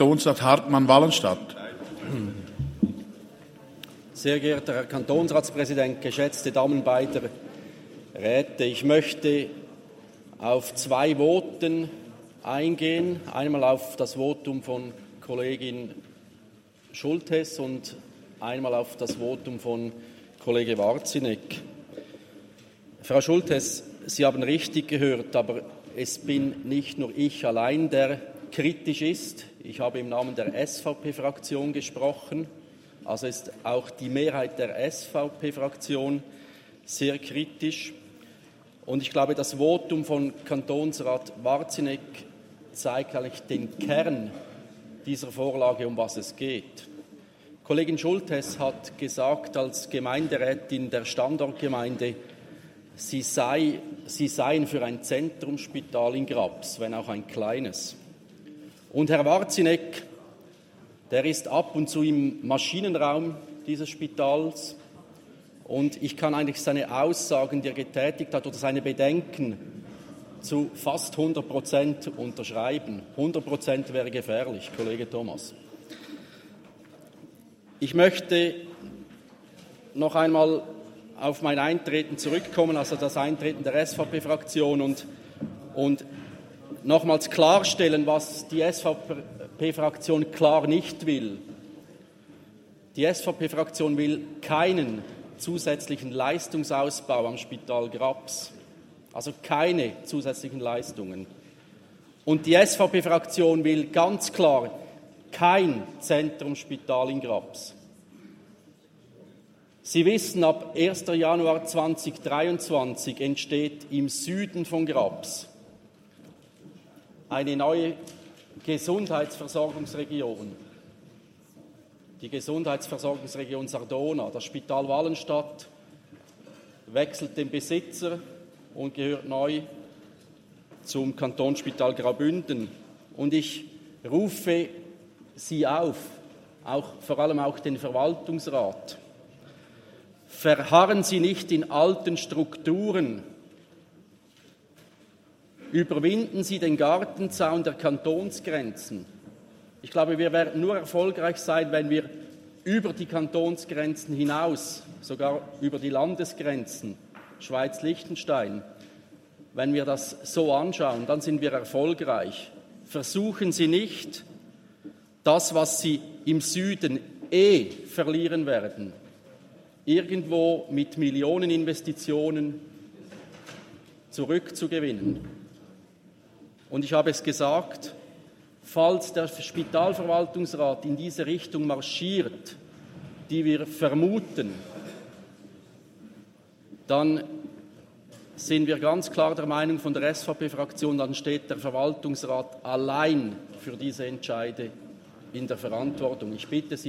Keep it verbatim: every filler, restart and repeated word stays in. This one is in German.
Kantonsrat Hartmann-Wallenstadt. Sehr geehrter Herr Kantonsratspräsident, geschätzte Damen beider Räte, ich möchte auf zwei Voten eingehen. Einmal auf das Votum von Kollegin Schulthess und einmal auf das Votum von Kollege Warzinek. Frau Schulthess, Sie haben richtig gehört, aber es bin nicht nur ich allein, der kritisch ist. Ich habe im Namen der S V P-Fraktion gesprochen. Also ist auch die Mehrheit der S V P-Fraktion sehr kritisch. Und ich glaube, das Votum von Kantonsrat Warzinek zeigt eigentlich den Kern dieser Vorlage, um was es geht. Kollegin Schulthess hat gesagt, als Gemeinderätin der Standortgemeinde, sie, sei, sie seien für ein Zentrumsspital in Graps, wenn auch ein kleines. Und Herr Warzinek, der ist ab und zu im Maschinenraum dieses Spitals und ich kann eigentlich seine Aussagen, die er getätigt hat, oder seine Bedenken zu fast hundert Prozent unterschreiben. hundert Prozent wäre gefährlich, Kollege Thomas. Ich möchte noch einmal auf mein Eintreten zurückkommen, also das Eintreten der S V P-Fraktion und, und nochmals klarstellen, was die S V P-Fraktion klar nicht will. Die S V P-Fraktion will keinen zusätzlichen Leistungsausbau am Spital Graps, also keine zusätzlichen Leistungen. Und die S V P-Fraktion will ganz klar kein Zentrumsspital in Graps. Sie wissen, ab erster Januar zweitausenddreiundzwanzig entsteht im Süden von Graps eine neue Gesundheitsversorgungsregion, die Gesundheitsversorgungsregion Sardona. Das Spital Wallenstadt wechselt den Besitzer und gehört neu zum Kantonsspital Graubünden. Und ich rufe Sie auf, auch, vor allem auch den Verwaltungsrat, verharren Sie nicht in alten Strukturen. Überwinden Sie den Gartenzaun der Kantonsgrenzen. Ich glaube, wir werden nur erfolgreich sein, wenn wir über die Kantonsgrenzen hinaus, sogar über die Landesgrenzen, Schweiz-Liechtenstein, wenn wir das so anschauen, dann sind wir erfolgreich. Versuchen Sie nicht, das, was Sie im Süden eh verlieren werden, irgendwo mit Millioneninvestitionen zurückzugewinnen. Und ich habe es gesagt, falls der Spitalverwaltungsrat in diese Richtung marschiert, die wir vermuten, dann sind wir ganz klar der Meinung von der S V P-Fraktion, dann steht der Verwaltungsrat allein für diese Entscheide in der Verantwortung. Ich bitte Sie,